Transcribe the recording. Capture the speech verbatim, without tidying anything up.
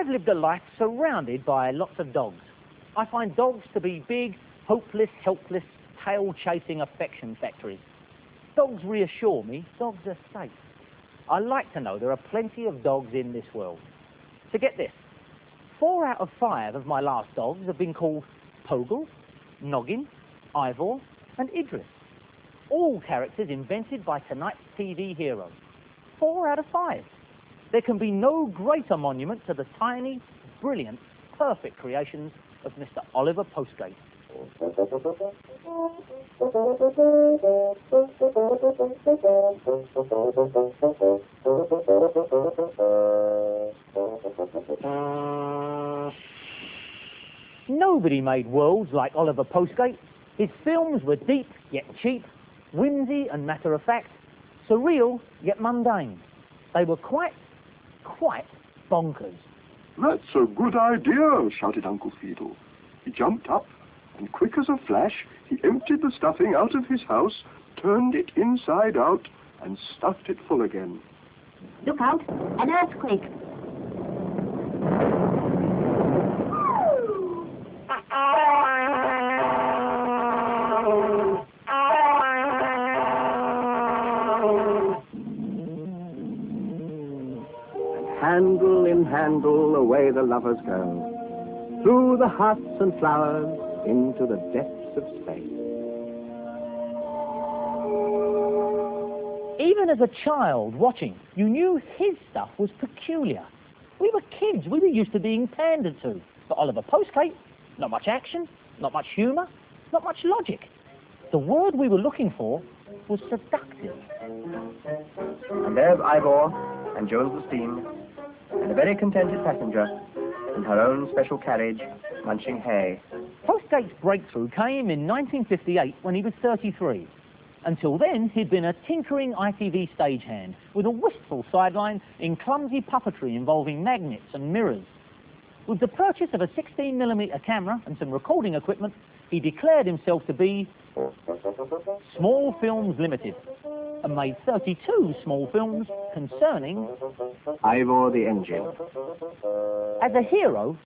I've lived a life surrounded by lots of dogs. I find dogs to be big, hopeless, helpless, tail-chasing affection factories. Dogs reassure me dogs are safe. I like to know there are plenty of dogs in this world. So get this, four out of five of my last dogs have been called Pogle, Noggin, Ivor and Idris. All characters invented by tonight's T V hero. Four out of five. There can be no greater monument to the tiny, brilliant, perfect creations of Mister Oliver Postgate. Nobody made worlds like Oliver Postgate. His films were deep yet cheap, whimsy and matter-of-fact, surreal yet mundane. They were quite, quite bonkers. That's a good idea, shouted Uncle Fiedel. He jumped up, and quick as a flash, he emptied the stuffing out of his house, turned it inside out, and stuffed it full again. Look out, an earthquake. Handle in handle, away the lovers go, through the huts and flowers, into the depths of space. Even as a child watching, you knew his stuff was peculiar. We were kids, we were used to being pandered to. But Oliver Postgate, not much action, not much humour, not much logic. The word we were looking for was seductive. And there's Ivor and Jones the Steam, and a very contented passenger in her own special carriage, munching hay. Postgate's breakthrough came in nineteen fifty-eight when he was thirty-three. Until then, he'd been a tinkering I T V stagehand with a wistful sideline in clumsy puppetry involving magnets and mirrors. With the purchase of a sixteen millimeter camera and some recording equipment, he declared himself to be Small Films Limited, and made thirty-two small films concerning Ivor the Engine. As a hero,